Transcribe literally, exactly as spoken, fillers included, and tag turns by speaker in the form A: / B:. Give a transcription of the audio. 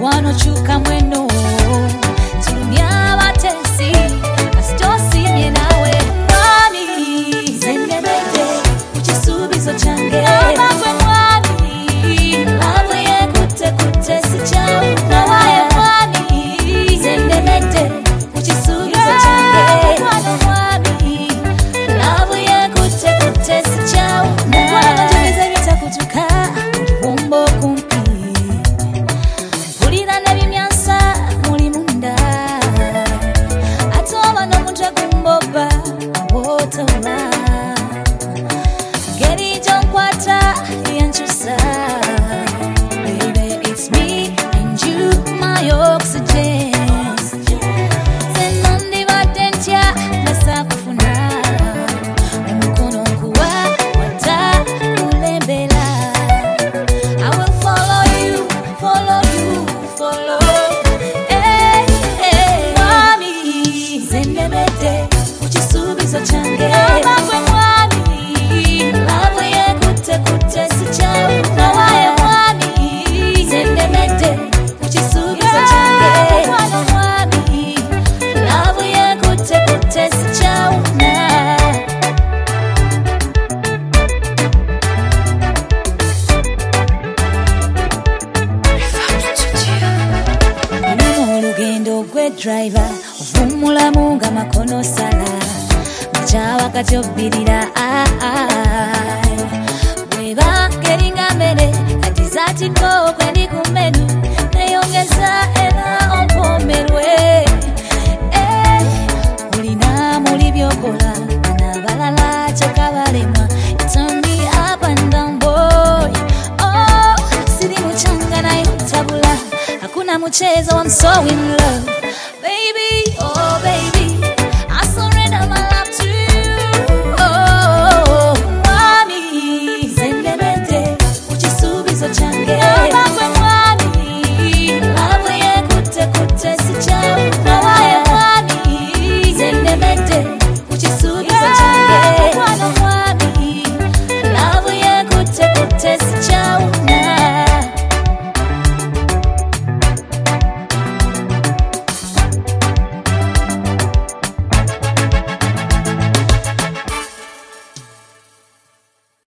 A: wanochuka mweno tulumya batesi asitosimye nawe mwami zendebede ukisubizo change abagwe mwami abuye kute kute sichawe nawaye mwami zendebede ukisubizo change mwami abuye kute kute sichawe mwana tumize bitakutuka wumbo kumpi ulira nebimyansa muli munda atoba nomuntu akumboba wotoba geri jonkwata yanchusa baby it's me and you my oxygen senondi batentya nasakufuna umukono kuwa wata ulembela I will follow you follow you follow eh eh mami zendebede ukisubizo change abagwe mwami abuye kute kute sichawe nawaye mwami zendebede ukisubizo change mwami abuye kute kute sichawe olugendo gwe driver ovumulamu nga makono sala machawa kati obirira bweba ngeringa mbere kati zatiko kwendi kumenu neyongeza era ompomerwe ulina muli byokola nabalala kyekabalema turn me up and down boy oh siri muchanga nayo tabula hakuna mchezo I'm so in love